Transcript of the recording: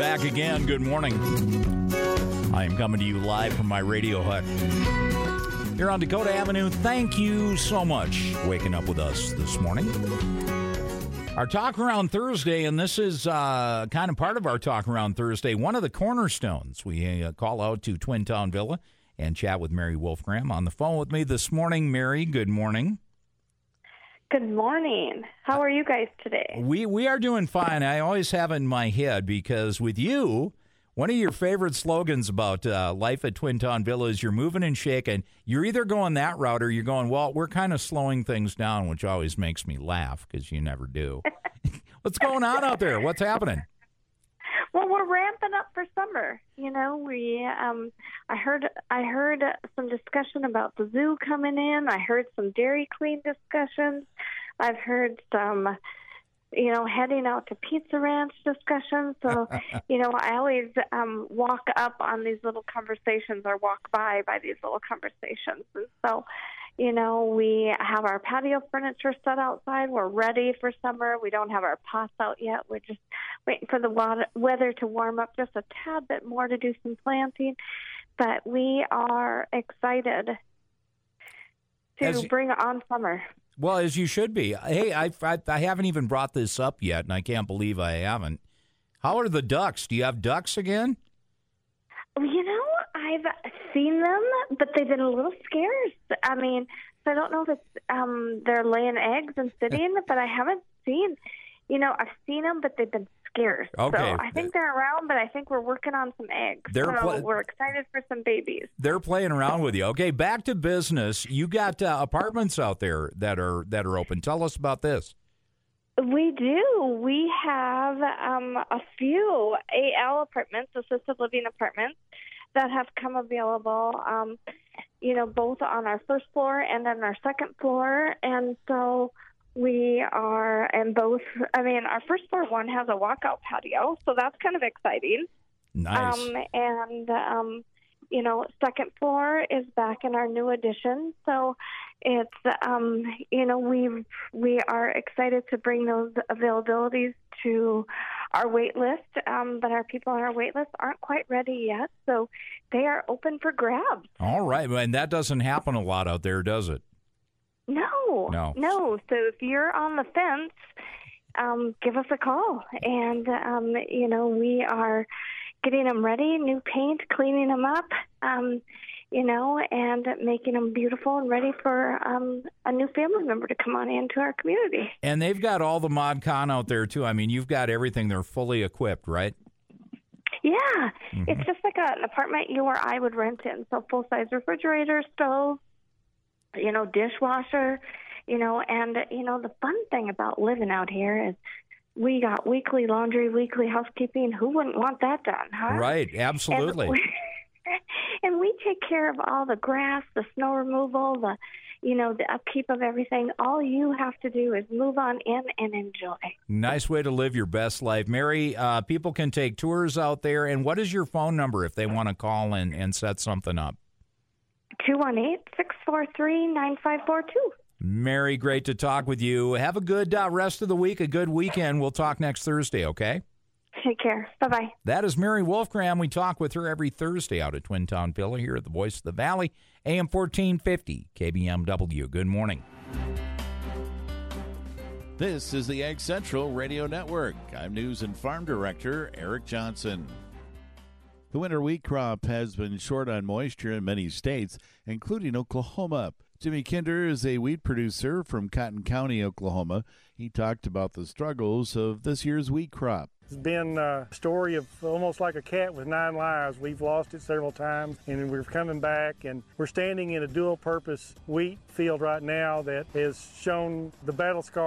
Back again. Good morning. I am coming to you live from my radio hut here on Dakota Avenue. Thank you so much for waking up with us this morning. Our Talk Around Thursday, and this is kind of part of our Talk Around Thursday, one of the cornerstones. We call out to Twin Town Villa and chat with Mary Wolfgram on the phone with me this morning. Mary, good morning. Good morning. How are you guys today? We are doing fine. I always have it in my head because with you, one of your favorite slogans about life at Twin Town Villa is you're moving and shaking. You're either going that route or you're going, well, we're kind of slowing things down, which always makes me laugh because you never do. What's going on out there? What's happening? Well, we're ramping up for summer. You know, I heard some discussion about the zoo coming in. I heard some Dairy Queen discussions. I've heard some, heading out to Pizza Ranch discussions. So, I always walk up on these little conversations or walk by these little conversations. And so, we have our patio furniture set outside. We're ready for summer. We don't have our pots out yet. We're just waiting for the weather to warm up just a tad bit more to do some planting. But we are excited to bring on summer. Well, as you should be. Hey, I haven't even brought this up yet, and I can't believe I haven't. How are the ducks? Do you have ducks again? I've seen them, but they've been a little scarce. I mean, so I don't know if it's they're laying eggs and sitting, but I haven't seen. I've seen them, but they've been scarce. Okay. So I think they're around, but I think we're working on some eggs. We're excited for some babies. They're playing around with you. Okay, back to business. You got apartments out there that are open. Tell us about this. We do. We have a few AL apartments, assisted living apartments, that have come available, both on our first floor and on our second floor. And so we are, our first floor one has a walkout patio, so that's kind of exciting. Nice. Second floor is back in our new addition. So it's, we are excited to bring those availabilities to our wait list, but our people on our wait list aren't quite ready yet, so they are open for grabs. All right, and that doesn't happen a lot out there, does it? No. So if you're on the fence, give us a call, and we are getting them ready, new paint, cleaning them up, and making them beautiful and ready for a new family member to come on into our community. And they've got all the Mod Con out there, too. I mean, you've got everything. They're fully equipped, right? Yeah. Mm-hmm. It's just like an apartment you or I would rent in. So full-size refrigerator, stove, dishwasher, and, the fun thing about living out here is we got weekly laundry, weekly housekeeping. Who wouldn't want that done, huh? Right, absolutely. And we take care of all the grass, the snow removal, the upkeep of everything. All you have to do is move on in and enjoy. Nice way to live your best life. Mary, people can take tours out there. And what is your phone number if they want to call and set something up? 218-643-9542. Mary, great to talk with you. Have a good rest of the week, a good weekend. We'll talk next Thursday, okay? Take care. Bye-bye. That is Mary Wolfgram. We talk with her every Thursday out at Twin Town Villa here at the Voice of the Valley, AM 1450, KBMW. Good morning. This is the Ag Central Radio Network. I'm News and Farm Director Eric Johnson. The winter wheat crop has been short on moisture in many states, including Oklahoma. Jimmy Kinder is a wheat producer from Cotton County, Oklahoma. He talked about the struggles of this year's wheat crop. It's been a story of almost like a cat with 9 lives. We've lost it several times, and we're coming back, and we're standing in a dual-purpose wheat field right now that has shown the battle scar